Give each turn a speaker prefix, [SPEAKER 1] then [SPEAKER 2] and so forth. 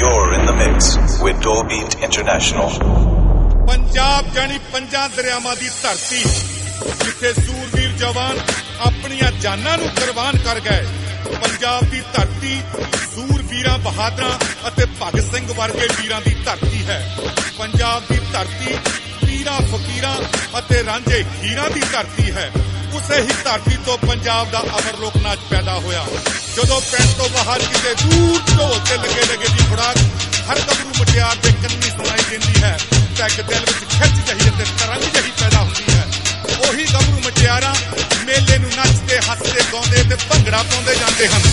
[SPEAKER 1] You're in the mix with Doorbeat International.
[SPEAKER 2] Punjab जानी पंजां दरियावां दी धरती जिथे सूरवीर जवान अपनियां जानां नूं कुर्बान कर गए। पंजाब दी धरती सूरवीरां बहादरां अते भगत सिंह वर्गे वीरां दी धरती है। पंजाब दी धरती पीरां फकीरां अते रांझे हीरां दी धरती है। उसे ही धरती तो पंजाब दा अमर लोक नाच पैदा होया। जदों पिंड तो बाहर किते दूर ढोल ते लगे लगे दी खुराक हर गभरू मुटियार दे कंनी सुनाई देंदी है तां इक दिल विच खिच जही ते तरंग जही पैदा हुंदी है। ओही गभरू मुटियारां मेले नूं नचदे हੱਸदे गाउंदे ते भंगड़ा पाउंदे जांदे हन।